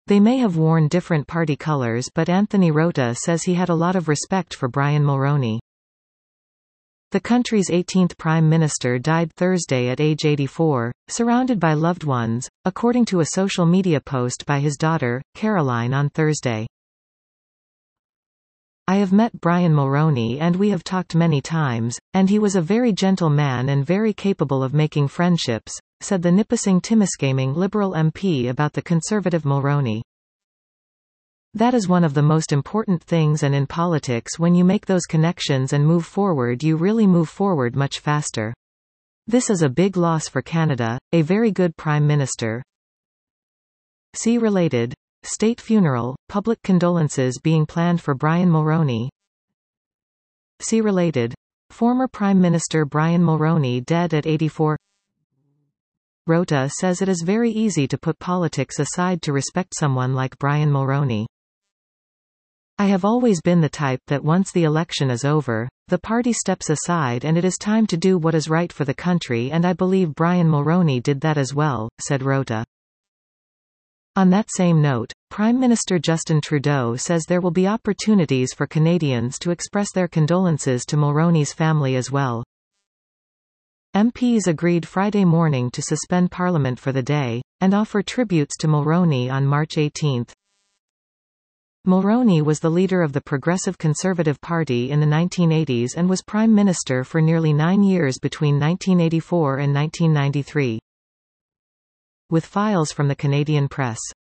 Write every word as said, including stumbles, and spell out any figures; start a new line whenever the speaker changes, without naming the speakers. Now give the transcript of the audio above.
They may have worn different party colours, but Anthony Rota says he had a lot of respect for Brian Mulroney. The country's eighteenth Prime Minister died Thursday at age eighty-four, surrounded by loved ones, according to a social media post by his daughter, Caroline, on Thursday. "I have met Brian Mulroney and we have talked many times, and he was a very gentle man and very capable of making friendships," said the Nipissing Timiskaming Liberal M P about the Conservative Mulroney. "That is one of the most important things, and in politics when you make those connections and move forward, you really move forward much faster. This is a big loss for Canada, a very good Prime Minister." See related. State funeral, public condolences being planned for Brian Mulroney. See related. Former Prime Minister Brian Mulroney dead at eighty-four. Rota says it is very easy to put politics aside to respect someone like Brian Mulroney. "I have always been the type that once the election is over, the party steps aside and it is time to do what is right for the country, and I believe Brian Mulroney did that as well," said Rota. On that same note, Prime Minister Justin Trudeau says there will be opportunities for Canadians to express their condolences to Mulroney's family as well. M Ps agreed Friday morning to suspend Parliament for the day, and offer tributes to Mulroney on March eighteenth. Mulroney was the leader of the Progressive Conservative Party in the nineteen eighties and was Prime Minister for nearly nine years between nineteen eighty-four and nineteen ninety-three. With files from the Canadian Press.